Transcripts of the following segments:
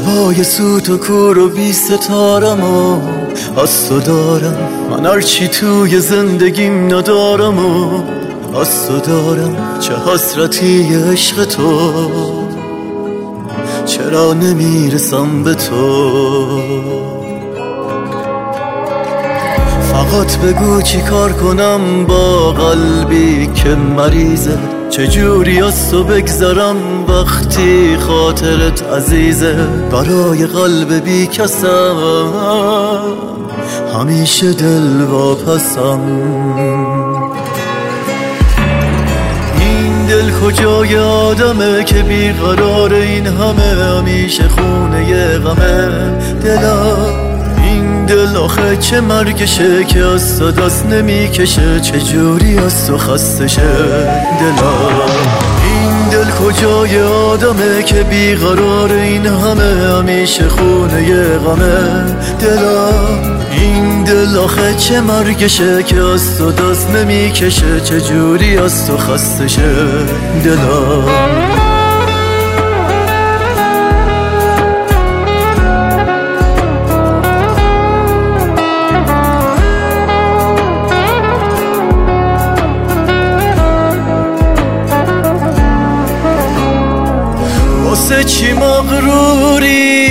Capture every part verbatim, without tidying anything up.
شبای سوت و کور و بی ستارم و از تو دارم، من هرچی توی زندگیم ندارم و از تو دارم. چه حسرتی عشق تو، چرا نمیرسم به تو؟ فقط بگو چی کار کنم با قلبی که مریضه، چجوری از تو بگذرم وقتی خاطرت عزیزه. برای قلب بی کسم همیشه دل واپسم. این دل کجای آدمه که بیقرار این همه، همیشه خونه غمه دلم. این دل آخه چه مرگشه که از تو دست نمیکشه، چجوری از تو خستشه دلم. این دل کجای آدمه که بیقرار این همه، همیشه خونه غمه دلم. این دل آخه چه مرگشه که از تو دست نمیکشه، چجوری از تو خستشه دلم. واسه چی مغروری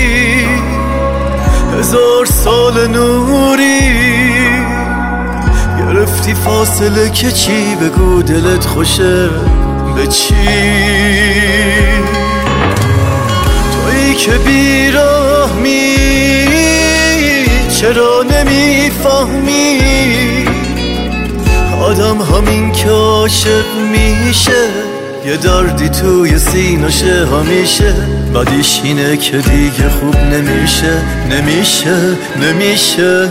هزار سال نوری، گرفتی فاصله که چی؟ بگو دلت خوشه به چی؟ تویی که بیرحمی چرا نمیفهمی؟ آدم همین که عاشق میشه یه دردی توی سینشه همیشه، بعدیش اینه که دیگه خوب نمیشه نمیشه نمیشه.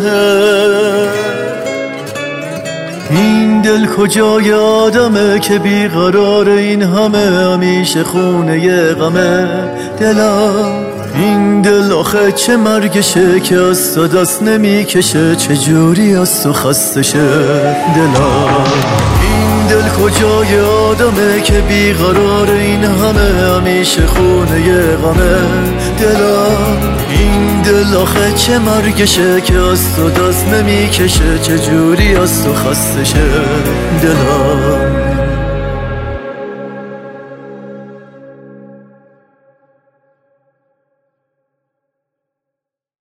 این دل کجای آدمه که بیقرار این همه، همیشه خونه غمه دلم. این دل آخه چه مرگشه که از تو دست نمیکشه، چجوری از تو خستشه دلم. دل کجای آدمه که بیقرار این همه، همیشه خونه غمه دلم. این دل آخه چه مرگشه که از تو دست نمیکشه، چجوری از تو خستشه دلم.